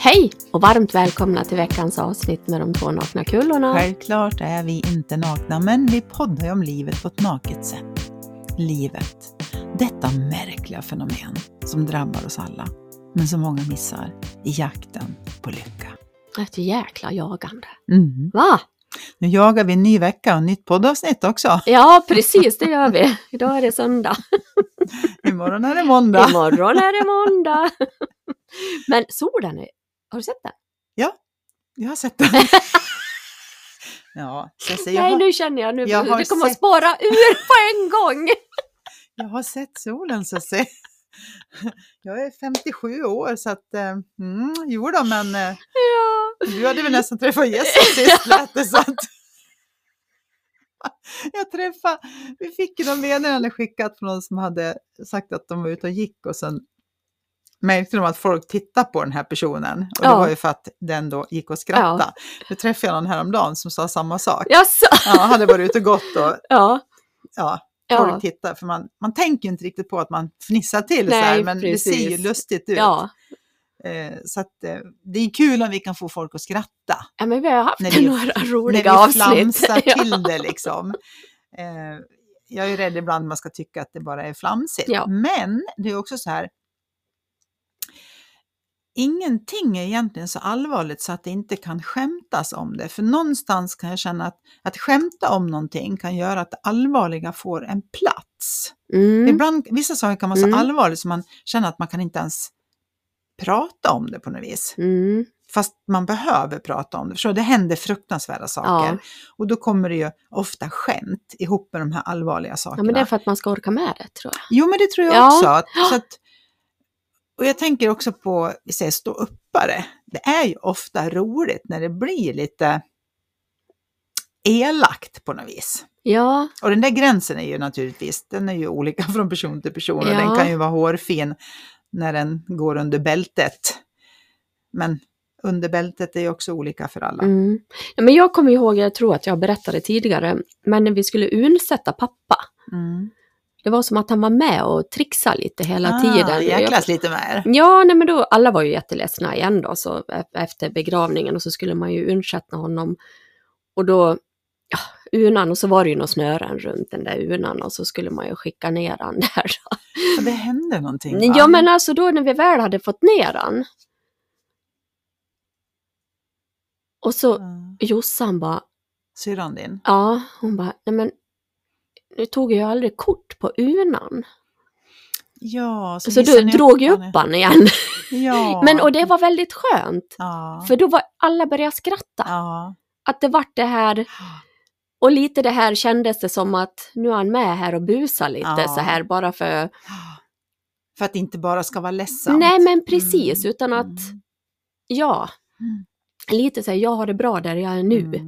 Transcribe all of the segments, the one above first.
Hej och varmt välkomna till veckans avsnitt med de 2 nakna kullorna. Självklart är vi inte nakna, men vi poddar ju om livet på ett naket sätt. Livet, detta märkliga fenomen som drabbar oss alla, men som många missar i jakten på lycka. Ett jäkla jagande. Mm. Va? Nu jagar vi en ny vecka och nytt poddavsnitt också. Ja, precis, det gör vi. Idag är det söndag. Imorgon är det måndag. Imorgon är det måndag. Men solen är... Har du sett den? Ja, jag har sett den. Ja, Nej, nu känner jag nu. Jag har det kommer sett... att spara ur på en gång. Jag har sett solen så att säga. Jag är 57 år så att, jo då, men Ja. du hade väl nästan träffat Jesus sist, lät det så att. Vi fick ju de meddelanden skickat från någon som hade sagt att de var ute och gick och sen märkte de att folk tittade på den här personen och det var ju för att den då gick och skrattade. Ja. Nu träffade jag någon häromdagen som sa samma sak. Jaså? Ja, hade varit ute och gått och folk tittar, för man tänker ju inte riktigt på att man fnissar till. Nej, så här, men precis. det ser ju lustigt ut. Ja. Så att det är kul om vi kan få folk att skratta. Ja, men vi har haft några roliga avsnitt. avsnitt. När vi flamsar till det liksom. Jag är ju rädd ibland man ska tycka att det bara är flamsigt. Ja. Men det är också så här. Ingenting är egentligen så allvarligt så att det inte kan skämtas om det. För någonstans kan jag känna att skämta om någonting kan göra att det allvarliga får en plats. Ibland, vissa saker kan vara så allvarligt så man känner att man kan inte ens prata om det på något vis. Fast man behöver prata om det. För det händer fruktansvärda saker. Ja. Och då kommer det ju ofta skämt ihop med de här allvarliga sakerna. Ja, men det är för att man ska orka med det, tror jag. Jo, men det tror jag också. Så att, och jag tänker också på, vi säger stå uppare. Det är ju ofta roligt när det blir lite elakt på något vis. Ja. Och den där gränsen är ju naturligtvis, den är ju olika från person till person. Och den kan ju vara hårfin när den går under bältet. Men under bältet är ju också olika för alla. Ja, men jag kommer ihåg, jag tror att jag berättade tidigare, men när vi skulle undsätta pappa. Det var som att han var med och trixade lite hela tiden. Jäklas lite mer. Ja, nej, men då, alla var ju jätteledsna igen då, så efter begravningen, och så skulle man ju undsätta honom. Och då, urnan, och så var det ju några snören runt den där urnan, och så skulle man ju skicka ner han där. Och det hände någonting, va? Ja, men alltså då när vi väl hade fått ner han. Och så Jossan bara... Syrran din? Ja, hon bara, nej men nu tog jag aldrig kort på urnan. Ja, så du drog ju upp han igen. Ja. Men, och det var väldigt skönt. Ja. För då var alla började skratta. Ja. Att det var det här, och lite det här kändes det som att nu är han med här och busar lite så här bara för... För att det inte bara ska vara ledsamt. Nej, men precis, utan att lite så här, jag har det bra där jag är nu.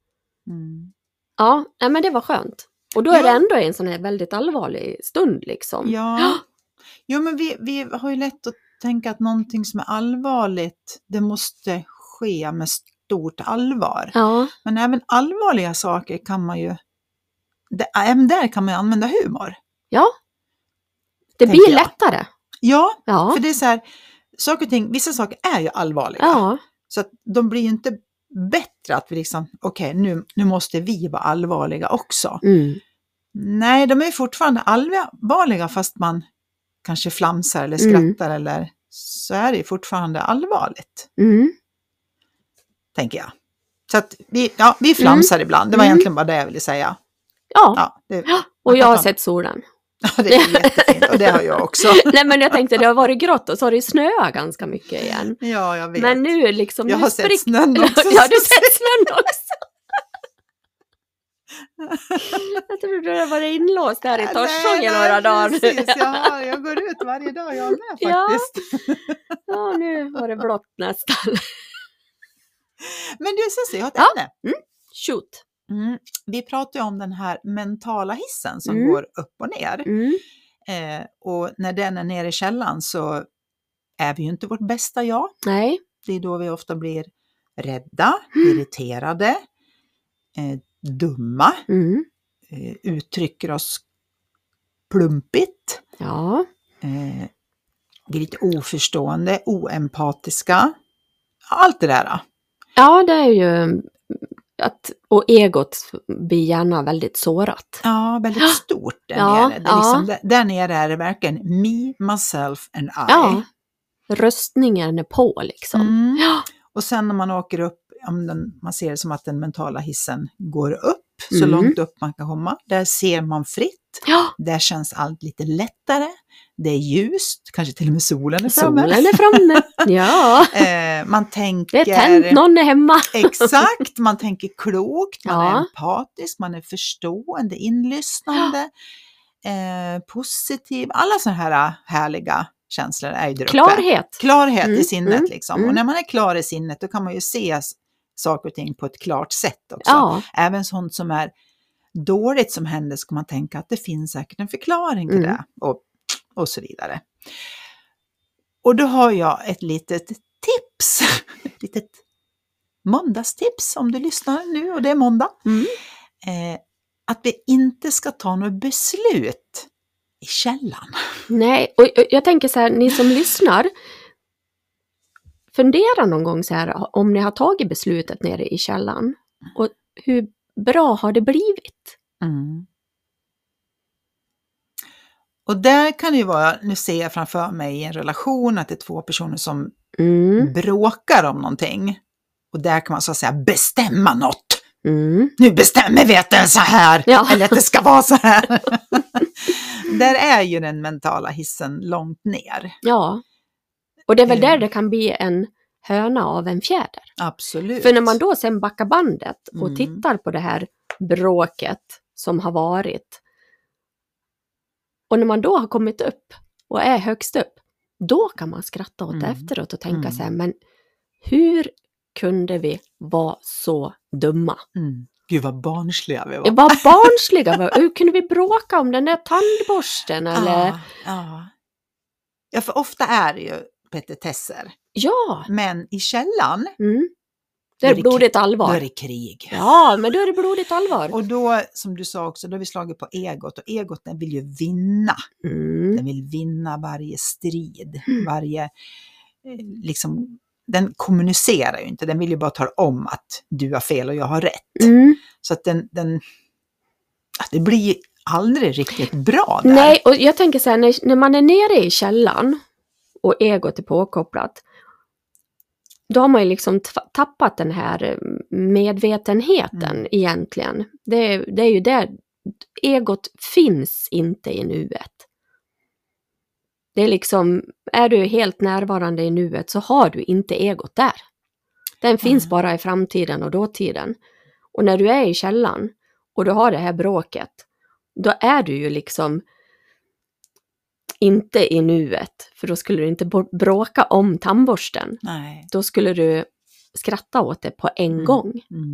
Ja, men det var skönt. Och då är det ändå en sån här väldigt allvarlig stund liksom. Ja, jo, men vi har ju lätt att tänka att någonting som är allvarligt, det måste ske med stort allvar. Ja. Men även allvarliga saker kan man ju, även där kan man ju använda humor. Ja, det blir lättare. Ja, för det är så här, saker och ting, vissa saker är ju allvarliga. Ja. Så att de blir ju inte bättre att vi liksom, okej, nu måste vi vara allvarliga också. Nej, de är fortfarande allvarliga fast man kanske flamsar eller skrattar eller så är det fortfarande allvarligt. Tänker jag. Så att vi flamsar ibland. Det var egentligen bara det jag ville säga. Ja, och jag har sett solen. Ja, det är jättefint. Och det har jag också. Nej, men jag tänkte det har varit grått och så har det snöat ganska mycket igen. Ja, jag vet. Men nu liksom... Jag har sett snön också. Ja, du har sett snön också. Jag trodde det var inlåst här i Torsången några dagar. Precis, jag går ut varje dag jag med faktiskt. Ja, nu var det blått nästan. Men du, Cissi, jag har ett ämne. Shoot. Vi pratar ju om den här mentala hissen som går upp och ner. Och när den är nere i källan så är vi ju inte vårt bästa jag. Nej. Det är då vi ofta blir rädda, irriterade, dumma, uttrycker oss plumpigt. Ja. Vi är lite oförstående, oempatiska. allt det där. Ja, det är ju och egot blir gärna väldigt sårat. Ja, väldigt stort där nere. Det är liksom, där nere är det verkligen me, myself and I. Ja, röstningen är på liksom. Ja. Och sen när man åker upp, man ser det som att den mentala hissen går upp, så långt upp man kan komma. Där ser man fritt. Ja. Där känns allt lite lättare. Det är ljust, kanske till och med solen är framme. Solen är framme, ja. Man tänker... Det är tänt, någon är hemma. Exakt, man tänker klokt, man är empatisk, man är förstående, inlyssnande, positiv. Alla sådana här härliga känslor är ju där uppe. Klarhet i sinnet liksom. Och när man är klar i sinnet, då kan man ju se saker och ting på ett klart sätt också. Ja. Även sånt som är dåligt som händer, ska man tänka att det finns säkert en förklaring till det. Och så vidare. Och då har jag ett litet tips. Ett litet måndagstips om du lyssnar nu och det är måndag. Att vi inte ska ta något beslut i källan. Nej, och jag tänker så här, ni som lyssnar, fundera någon gång så här, om ni har tagit beslutet nere i källan. Och hur bra har det blivit? Och där kan det ju vara, nu ser jag framför mig i en relation att det är två personer som bråkar om någonting. Och där kan man så att säga bestämma något. Nu bestämmer vi att det är så här, eller att det ska vara så här. Där är ju den mentala hissen långt ner. Ja, och det är väl där det kan bli en höna av en fjäder. Absolut. För när man då sen backar bandet och tittar på det här bråket som har varit, och när man då har kommit upp och är högst upp, då kan man skratta åt det efteråt och tänka så här, men hur kunde vi vara så dumma? Gud vad barnsliga vi var. Vad barnsliga. Hur kunde vi bråka om den där tandborsten? Eller? Ja, för ofta är det ju petitesser. Ja. Men i källan... Det är blodigt allvar. Då är det krig. Ja, men då är det blodigt allvar. Och då, som du sa också, då har vi slagit på egot. Och egot, den vill ju vinna. Den vill vinna varje strid. Varje, liksom, den kommunicerar ju inte. Den vill ju bara ta om att du har fel och jag har rätt. Så att det blir aldrig riktigt bra där. Nej, och jag tänker så här, när man är nere i källan och egot är påkopplat, då har man ju liksom tappat den här medvetenheten egentligen. Det är ju där, egot finns inte i nuet. Det är liksom, är du helt närvarande i nuet så har du inte egot där. Den finns bara i framtiden och dåtiden. Och när du är i källan och du har det här bråket, då är du ju liksom inte i nuet, för då skulle du inte bråka om tandborsten. Nej. Då skulle du skratta åt det på en gång.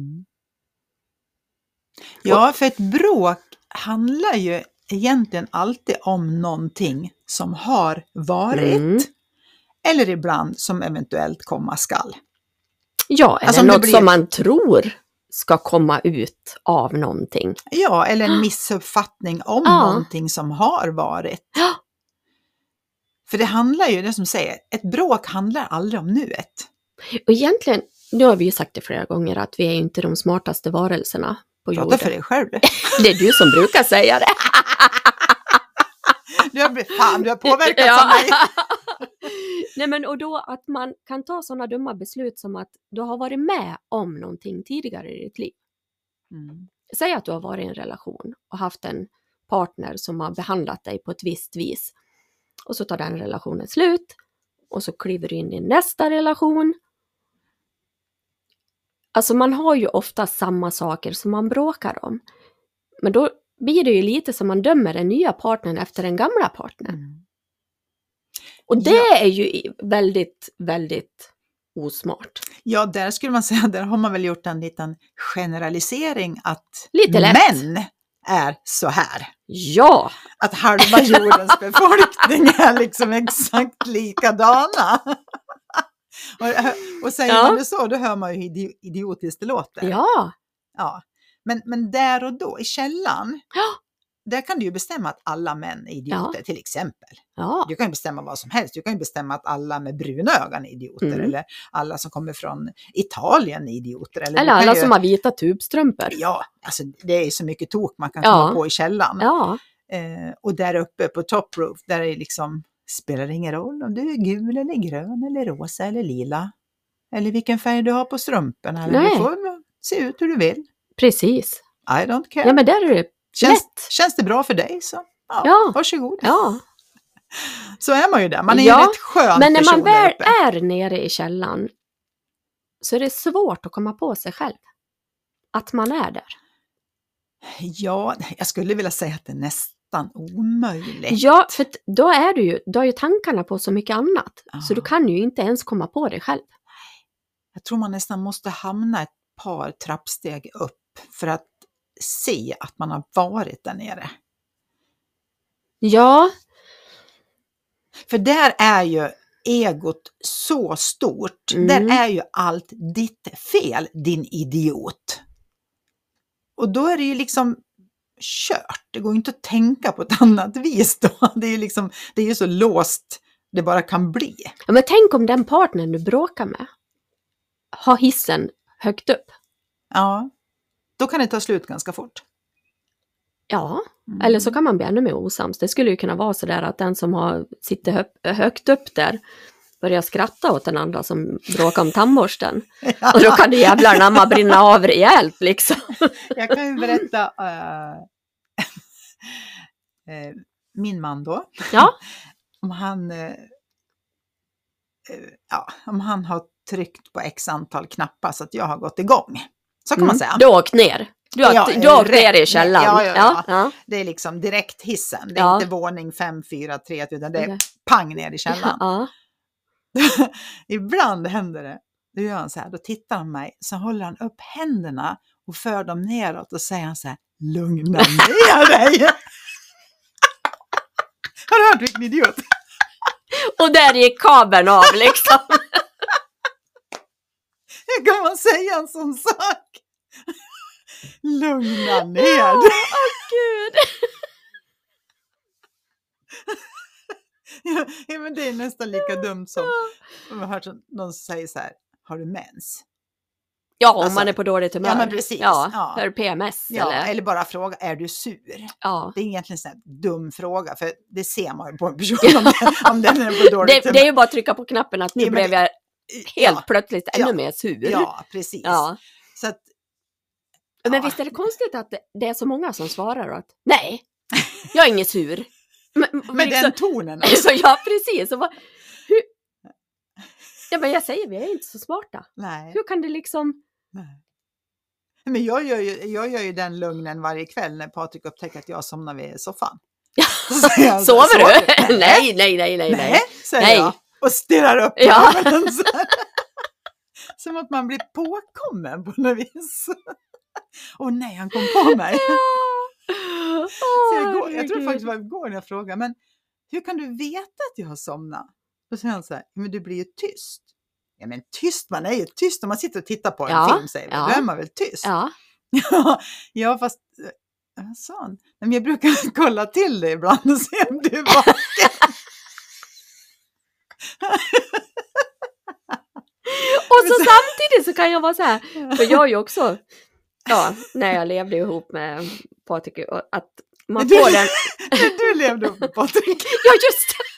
Ja, för ett bråk handlar ju egentligen alltid om någonting som har varit eller ibland som eventuellt komma skall. Ja, eller alltså något som man tror ska komma ut av någonting. Ja, eller en missuppfattning om någonting som har varit. Ja. För det handlar ju, det som säger, ett bråk handlar aldrig om nuet. Och egentligen, nu har vi ju sagt det flera gånger, att vi är inte de smartaste varelserna på jorden. Prata för dig själv. Det är du som brukar säga det. Du har påverkat av mig. Nej, men och då att man kan ta sådana dumma beslut som att du har varit med om någonting tidigare i ditt liv. Säg att du har varit i en relation och haft en partner som har behandlat dig på ett visst vis. Och så tar den relationen slut. Och så kliver du in i nästa relation. Alltså man har ju ofta samma saker som man bråkar om. Men då blir det ju lite som man dömer den nya partnern efter den gamla partnern. Och det är ju väldigt, väldigt osmart. Ja, där skulle man säga, där har man väl gjort en liten generalisering att lite lätt. Män är så här. Ja! Att halva jordens befolkning är liksom exakt likadana. Och säger man det så, då hör man ju hur idiotiskt det låter. Ja! Ja. Men där och då, i källan, där kan du ju bestämma att alla män är idioter, till exempel. Ja. Du kan ju bestämma vad som helst. Du kan ju bestämma att alla med bruna ögon är idioter. Eller alla som kommer från Italien är idioter. Eller alla som har vita tubstrumpor. Ja, alltså det är så mycket tok man kan komma på i källan. Ja. Och där uppe på top roof, där är liksom, spelar det ingen roll om du är gul eller grön eller rosa eller lila. Eller vilken färg du har på strumporna. Eller du får se ut hur du vill. Precis. I don't care. Ja, men där är det Känns det bra för dig så varsågod. Ja. Så är man ju där. Man är ju rätt skön. Men när man väl är nere i källan så är det svårt att komma på sig själv. Att man är där. Ja, jag skulle vilja säga att det är nästan omöjligt. Ja, för då är du har ju tankarna på så mycket annat. Så du kan ju inte ens komma på det själv. Jag tror man nästan måste hamna ett par trappsteg upp för att se att man har varit där nere. Ja. För där är ju egot så stort. Där är ju allt ditt fel, din idiot. Och då är det ju liksom kört. Det går ju inte att tänka på ett annat vis då. Det är ju så låst det bara kan bli. Ja, men tänk om den partnern du bråkar med har hissen högt upp. Ja, då kan det ta slut ganska fort. Ja, eller så kan man bli ännu mer osams. Det skulle ju kunna vara så där att den som sitter högt upp där börjar skratta åt den andra som bråkar om tandborsten. Ja. Och då kan det jävlar namma brinna av rejält liksom. Jag kan ju berätta min man då. Ja. Om han har tryckt på x antal knappar så att jag har gått igång. Så kan man säga. Du har åkt ner. Du har åkt ner i källaren. Ja. Det är liksom direkt hissen. Det är inte våning 5, 4, 3 utan det är pang ner i källaren. Ja. Ibland händer det. Då gör han så här. Då tittar han på mig. Så håller han upp händerna och för dem neråt och säger han så här: lugna ner dig. Har du hört vilken idiot? Och där gick kabeln av liksom. Hur kan man säga en sån sak? Lugna ner dig. Gud. Ja, men det är nästan lika dumt som jag har hört någon säger så här: har du mens? Ja, om man är på dåligt humör. Ja, men precis. Ja. För PMS. Ja, eller bara fråga, är du sur? Ja. Det är egentligen en dum fråga, för det ser man ju på en person om den är på dåligt humör. Det är ju bara att trycka på knappen att nu blev jag helt plötsligt ännu mer sur. Ja, precis. Ja. Så att, men visst är det konstigt att det är så många som svarar att nej, jag är ingen sur. Med liksom, den tonen. Alltså. Ja, precis. Ja, men jag säger, vi är inte så smarta. Nej. Hur kan det liksom... Nej. Men jag gör ju den lugnen varje kväll när Patrik upptäcker att jag somnar vid soffan. Sover du? Nej. Nej, säger jag. Och stirrar upp. Ja. Som att man blir påkommen på något vis. Och nej, han kom på mig. Så jag tror faktiskt det var igår när jag frågade, men hur kan du veta att jag har somnat? Då säger han så här: men du blir ju tyst. Ja, men tyst, man är ju tyst om man sitter och tittar på en film, säger vi. Då är man väl tyst. Ja, fast sån. Men jag brukar kolla till det ibland och se om du är vaken. Och så samtidigt så kan jag vara så här, för jag är ju också, när jag levde ihop med Patrik, att man får den... Du levde ihop med Patrik. Ja, just det.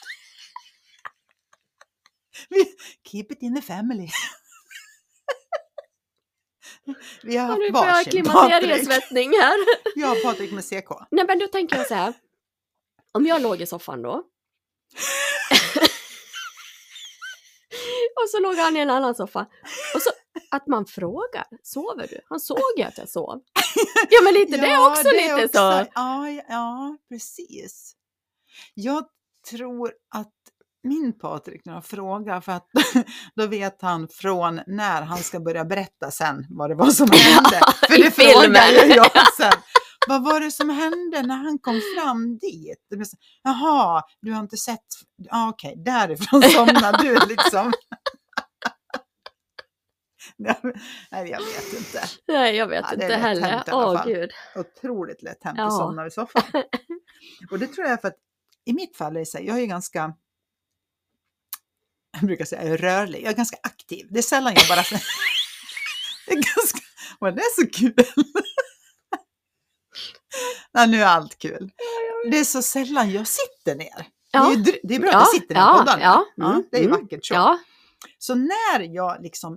Keep it in the family. Vi har haft nu får jag varsin klimakteriesvettning här. Jag har Patrik med CK. Nej, men då tänker jag så här, om jag låg i soffan då och så låg han i en annan soffa och så att man frågar, sover du? Han såg ju att jag sov. Ja, men lite, det är också lite också, så. Ja, precis. Jag tror att min Patrik när jag frågar, för att då vet han från när han ska börja berätta sen vad det var som hände. För det frågar jag sen. Vad var det som hände när han kom fram dit? Jaha, du har inte sett... Okej, därifrån somnade du liksom. Nej, jag vet inte. Nej, jag vet inte heller. Gud. Otroligt lätt hänt att somna i soffan. Och det tror jag för att i mitt fall är det så här, jag är ganska, jag brukar säga rörlig, jag är ganska aktiv. Det är sällan jag bara det är ganska, och det är så kul. Nej, nu är allt kul. Det är så sällan jag sitter ner. Ja. Det är bra att jag sitter ner på podden. Ja, det är vackert så. Ja. Så när jag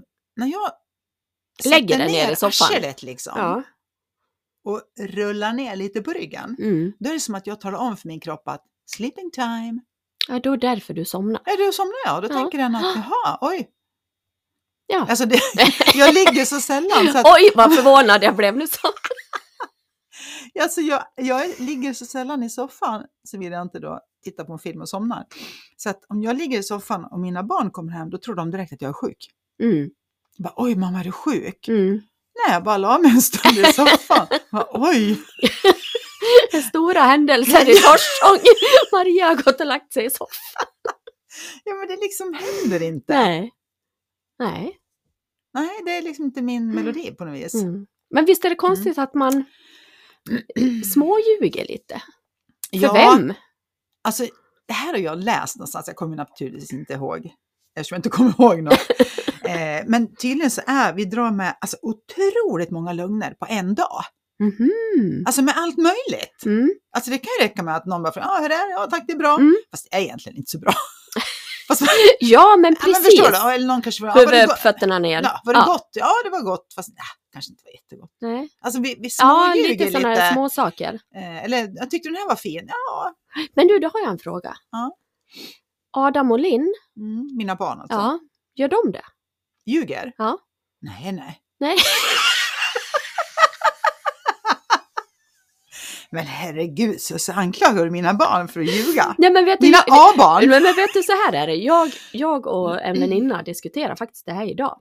lägger den ner i soffan arslet liksom, och rullar ner lite på ryggen, då är det som att jag talar om för min kropp att sleeping time. Ja, då är det därför du somnar. Ja, då somnar jag. Då tänker den att, jaha, oj. Ja. Alltså jag ligger så sällan. Så att, oj, vad förvånad jag blev nu så. Alltså jag ligger så sällan i soffan så vill jag inte då titta på en film och somnar. Så att om jag ligger i soffan och mina barn kommer hem, då tror de direkt att jag är sjuk. Bara, oj mamma, är du sjuk? Nej, jag bara la mig en stund i soffan. Bara, oj. Stora händelser i Torsång. Maria har gått och lagt sig i soffan. Ja, men det liksom händer inte. Nej, det är liksom inte min melodi på något vis. Men visst är det konstigt att man småljuger lite? För vem? Alltså, det här har jag läst någonstans. Jag kommer naturligtvis inte ihåg. Eftersom jag inte kommer ihåg något. Men tydligen så vi drar med alltså, otroligt många lögner på en dag. Alltså med allt möjligt. Alltså det kan ju räcka med att någon bara, hur är det? Ja, tack, det är bra. Fast det är egentligen inte så bra. Ja, men precis. Men förstår du? Eller någon kanske var upp fötterna ner. Ja, var det gott? Ja, det var gott. Fast kanske inte var jättegott. Nej. Alltså vi småljuger lite. Sådana små saker. Eller jag tyckte den här var fin. Ja. Men du, då har jag en fråga. Ja. Adam och Linn. Mina barn alltså. Ja, gör de det? Ljuger? Ja. Nej. Men herregud, så anklagar du mina barn för att ljuga. Nej, men vet mina A-barn. Men vet du, så här är det. Jag och en väninna diskuterar faktiskt det här idag.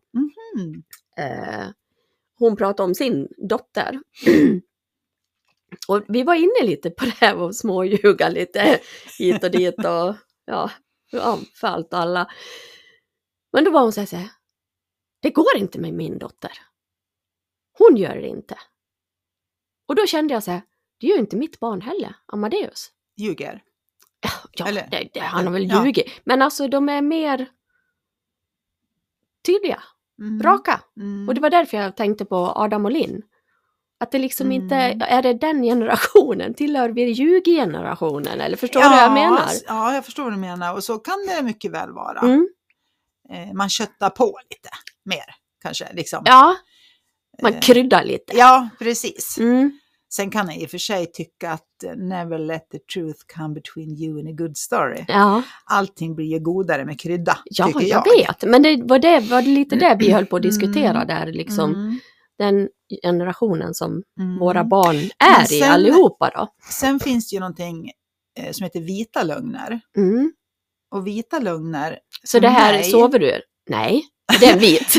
Hon pratar om sin dotter. Och vi var inne lite på det här och småljuga lite hit och dit och för allt och alla. Men då var hon så här, det går inte med min dotter. Hon gör det inte. Och då kände jag så här, det gör inte mitt barn heller, Amadeus. Ljuger? Ja, han har väl ljugit. Men alltså de är mer tydliga, raka. Och det var därför jag tänkte på Adam och Linn. Att det liksom inte, är det den generationen? Tillhör vi ljuggenerationen? Eller förstår du vad jag menar? Ja, jag förstår vad du menar. Och så kan det mycket väl vara. Man köttar på lite mer, kanske. Liksom. Ja, man kryddar lite. Ja, precis. Sen kan jag i och för sig tycka att never let the truth come between you and a good story. Ja. Allting blir ju godare med krydda, ja, tycker jag vet. Men det var lite det vi höll på att diskutera där. Liksom, den generationen som våra barn är i allihopa då. Sen finns det ju någonting som heter vita lögner. Och vita lögner... Så det här, sover du? Nej. Det är en vit.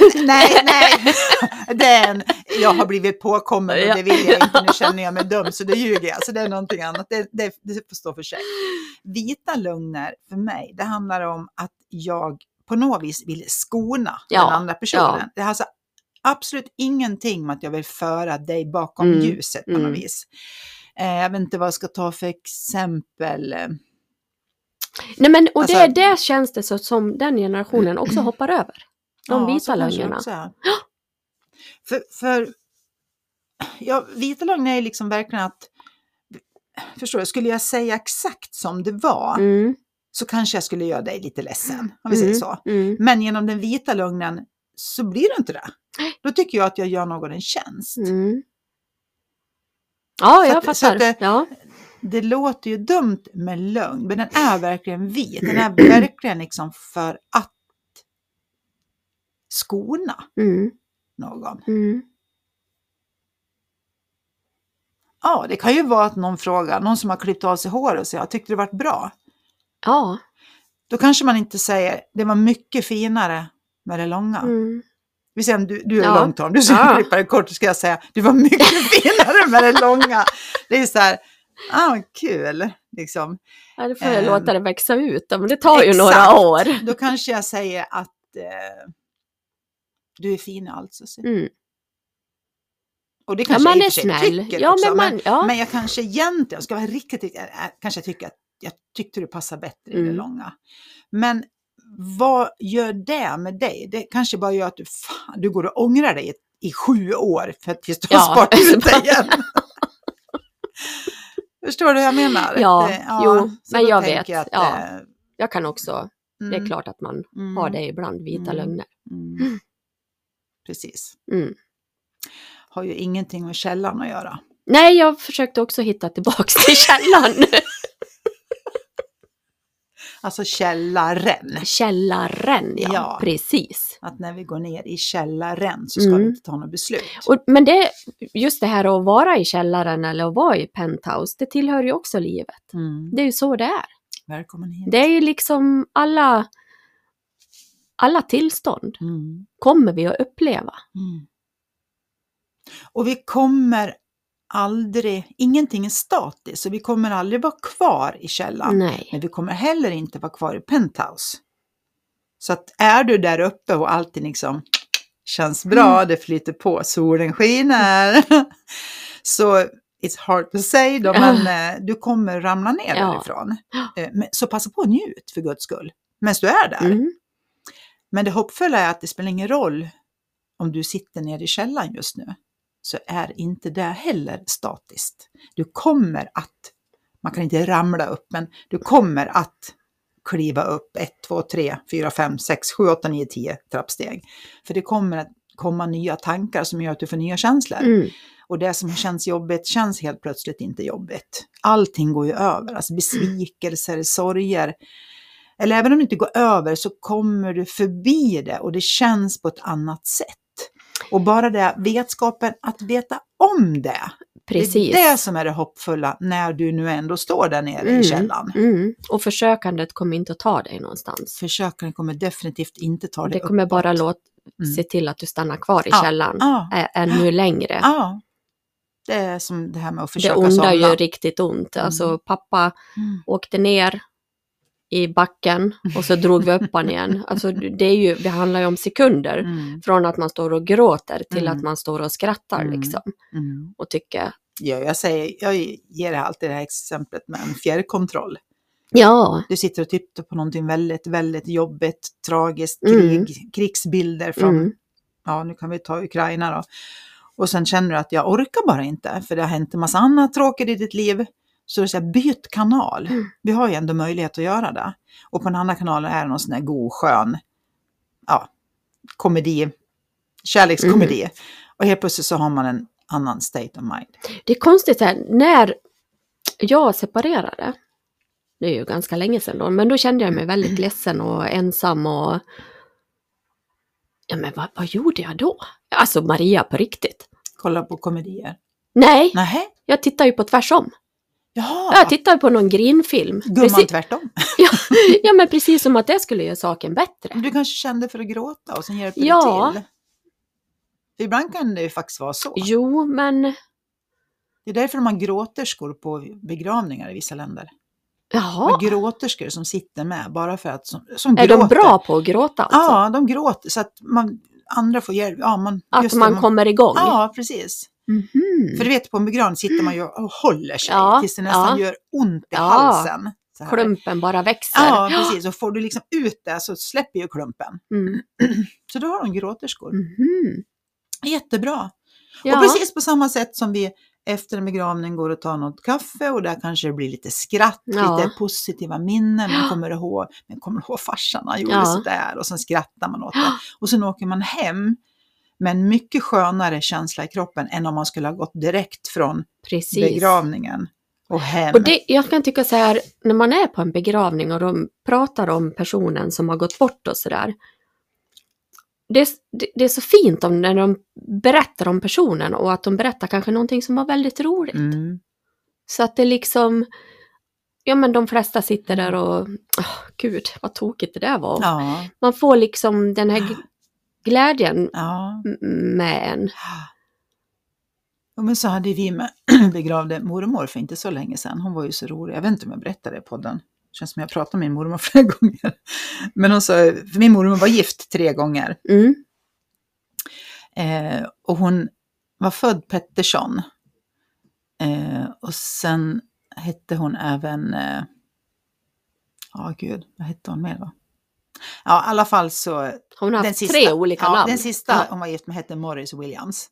Nej. Jag har blivit påkommen och det vill jag inte. Nu känner jag mig dum så det ljuger jag. Så det är någonting annat. Det får stå för sig. Vita lögner för mig, det handlar om att jag på något vis vill skona den andra personen. Ja. Det har alltså absolut ingenting med att jag vill föra dig bakom ljuset på något vis. Jag vet inte vad jag ska ta för exempel. Nej, men och alltså, det känns det så som den generationen också hoppar över. De vita lögnerna. För vita lögner är liksom verkligen att, förstår du, skulle jag säga exakt som det var så kanske jag skulle göra dig lite ledsen, om vi säger så. Men genom den vita lögnen så blir det inte det. Då tycker jag att jag gör någon en tjänst. Ja, jag fattar. Det låter ju dumt med lögn, men den är verkligen vit. Den är verkligen liksom för att skona någon. Ja, det kan ju vara att någon frågar, någon som har klippt av sig hår och säger, jag tyckte det varit bra. Ja. Då kanske man inte säger, det var mycket finare med det långa. Vi säger om du är långt om, du ska klippa det kort, så ska jag säga, det var mycket finare med det långa. Det är så här, kul liksom. Ja, då får jag låta det växa ut, men det tar ju några år. Då kanske jag säger att Du är fin alltså. Mm. Och det kanske man jag är snäll. tycker också. Men jag kanske egentligen, jag ska vara riktigt, kanske tycker att jag tyckte du passar bättre i det långa. Men vad gör det med dig? Det kanske bara gör att du går och ångrar dig i 7 år för att just har sparat ut dig igen. Förstår du vad jag menar? Men jag vet. Jag kan också, det är klart att man har det ibland, vita lögner. Precis. Har ju ingenting med källan att göra. Nej, jag försökte också hitta tillbaks till källan. Alltså källaren. Källaren, ja, precis. Att när vi går ner i källaren så ska vi inte ta något beslut. Men just det här att vara i källaren eller att vara i penthouse, det tillhör ju också livet. Det är ju så det är. Välkommen hit. Det är ju liksom alla tillstånd kommer vi att uppleva. Och vi kommer aldrig, ingenting är statiskt, så vi kommer aldrig vara kvar i källan. Nej. Men vi kommer heller inte vara kvar i penthouse. Så att är du där uppe och allting liksom känns bra, det flyter på, solen skiner. Så it's hard to say då, men du kommer ramla ner därifrån. Så passa på att njut för Guds skull, medan du är där. Men det hoppfulla är att det spelar ingen roll om du sitter ner i källan just nu. Så är inte det heller statiskt. Du kommer att, man kan inte ramla upp, men du kommer att kliva upp 1, 2, 3, 4, 5, 6, 7, 8, 9, 10 trappsteg. För det kommer att komma nya tankar som gör att du får nya känslor. Och det som känns jobbigt känns helt plötsligt inte jobbigt. Allting går ju över, alltså besvikelser, sorger. Eller även om det inte går över så kommer du förbi det och det känns på ett annat sätt. Och bara det vetskapen att veta om det. Precis. Det är det som är det hoppfulla när du nu ändå står där nere i källan. Och försökandet kommer inte att ta dig någonstans. Försökandet kommer definitivt inte ta dig Det kommer uppåt. bara se till att du stannar kvar i källan ännu längre. Ja. Det är som det här med att försöka somna. Det onda somna. gör riktigt ont. Alltså pappa åkte ner i backen och så drog vi upp han igen. Alltså det handlar ju om sekunder från att man står och gråter till att man står och skrattar liksom. Och tycker. Ja, jag ger alltid det här exemplet med en fjärrkontroll. Ja. Du sitter och tittar på någonting väldigt, väldigt jobbigt, tragiskt, krigsbilder från, nu kan vi ta Ukraina då. Och sen känner du att jag orkar bara inte, för det har hänt en massa annat tråkigt i ditt liv. Så det är byt kanal. Vi har ju ändå möjlighet att göra det. Och på den andra kanalen är det någon sån här god, skön komedi, kärlekskomedi. Och helt plötsligt så har man en annan state of mind. Det är konstigt här, när jag separerade, det är ju ganska länge sedan då, men då kände jag mig väldigt ledsen och ensam och men vad gjorde jag då? Alltså Maria på riktigt. Kolla på komedier. Nej. Jag tittar ju på tvärsom. Jaha. Jag tittar på någon grinfilm. Gumman tvärtom. Ja, men precis som att det skulle göra saken bättre. Du kanske kände för att gråta och sen hjälper det till. För ibland kan det ju faktiskt vara så. Jo, men... Det är därför de har gråterskor på begravningar i vissa länder. Jaha. Gråterskor som sitter med bara för att... Som är de bra på att gråta alltså? Ja, de gråter så att andra får hjälp. Ja, man kommer igång? Ja, precis. För du vet, på en begravning sitter man ju och håller sig tills det nästan gör ont i halsen. Klumpen bara växer. Ja, precis. Och får du liksom ut det så släpper ju klumpen. Så då har de gråterskor. Jättebra. Och precis på samma sätt som vi efter en begravning går och tar något kaffe och där kanske det blir lite skratt, lite positiva minnen. Man kommer ihåg farsan, han gjorde sådär och sen skrattar man åt det. Och sen åker man hem med en mycket skönare känsla i kroppen än om man skulle ha gått direkt från begravningen och hem. Och jag kan tycka så här, när man är på en begravning och de pratar om personen som har gått bort och sådär. Det är så fint när de berättar om personen och att de berättar kanske någonting som var väldigt roligt. Så att det liksom, men de flesta sitter där och, gud vad tokigt det där var. Man får liksom den här glädjen med en. Ja, men så hade vi begravde mormor för inte så länge sedan. Hon var ju så rolig. Jag vet inte om jag berättade det på podden. Det känns som jag pratade med min mormor flera gånger. Men hon sa, för min mormor var gift 3 gånger. Och hon var född Pettersson. Och sen hette hon även... vad hette hon mer då? Ja, i alla fall så... Hon har haft 3 olika namn. Den sista hon var gift med hette Morris Williams.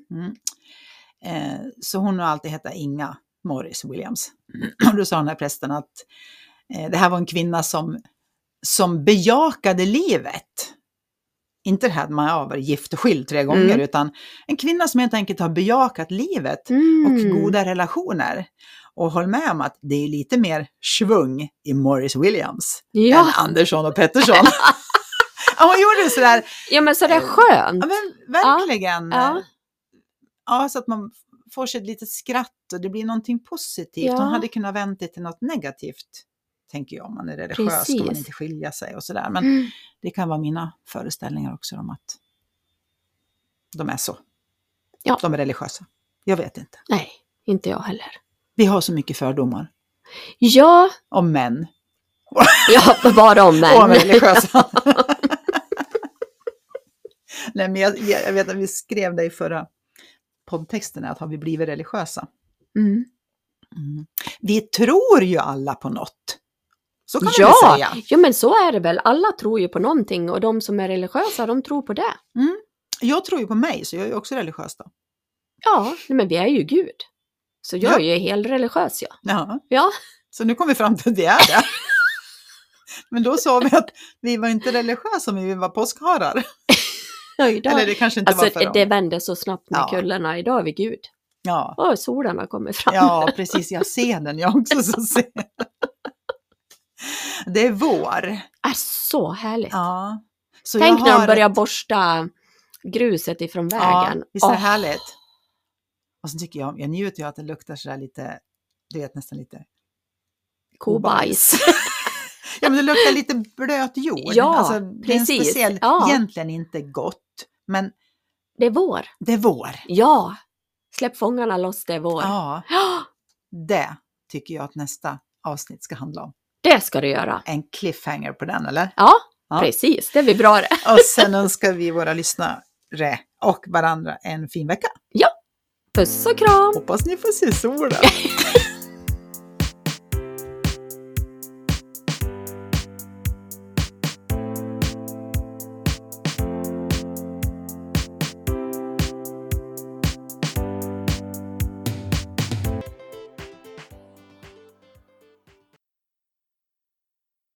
Så hon har alltid hetat Inga Morris Williams. Och då sa den här prästen att det här var en kvinna som bejakade livet. Inte det här att man var gift och skild 3 gånger, utan en kvinna som helt enkelt har bejakat livet och goda relationer. Och håll med om att det är lite mer svung i Morris Williams än Andersson och Pettersson. Hon gjorde sådär. Ja, men så det är skönt. Ja, men verkligen. Ja, så att man får sig ett litet skratt och det blir någonting positivt. Hon hade kunnat vänta det till något negativt, tänker jag. Om man är religiös ska man inte skilja sig och sådär. Men det kan vara mina föreställningar också om att de är så. Ja. De är religiösa. Jag vet inte. Nej, inte jag heller. Vi har så mycket fördomar. Ja. Om män. Ja, bara om män. Och om religiösa. Nej, men jag vet att vi skrev det i förra poddtexten, att har vi blivit religiösa? Vi tror ju alla på något. Så kan man väl säga. Ja, men så är det väl. Alla tror ju på någonting och de som är religiösa, de tror på det. Jag tror ju på mig, så jag är ju också religiös då. Ja, men vi är ju Gud. Så jag är ju helt religiös, ja. Så nu kom vi fram till att vi är det. Men då sa vi att vi var inte religiösa, men vi var påskharar. Eller det kanske inte var för dem. Det vände så snabbt med kullarna. Idag är vi Gud. Ja. Och solen har kommit fram. Ja, precis. Jag ser den. Jag också så ser. Det är vår. Så härligt. Ja. Så tänk när de börjar borsta gruset ifrån vägen. Ja, visst är det härligt. Och så tycker jag njuter att det luktar sådär lite, du vet nästan lite kobajs. Ja, men det luktar lite blöt jord. Ja, alltså, det är precis. Egentligen inte gott, men det är vår. Det är vår. Ja, släpp fångarna loss, det är vår. Ja, det tycker jag att nästa avsnitt ska handla om. Det ska det göra. En cliffhanger på den, eller? Ja, precis. Det blir bra det. Och sen önskar vi våra lyssnare och varandra en fin vecka. Ja, puss och kram. Hoppas ni får se solen.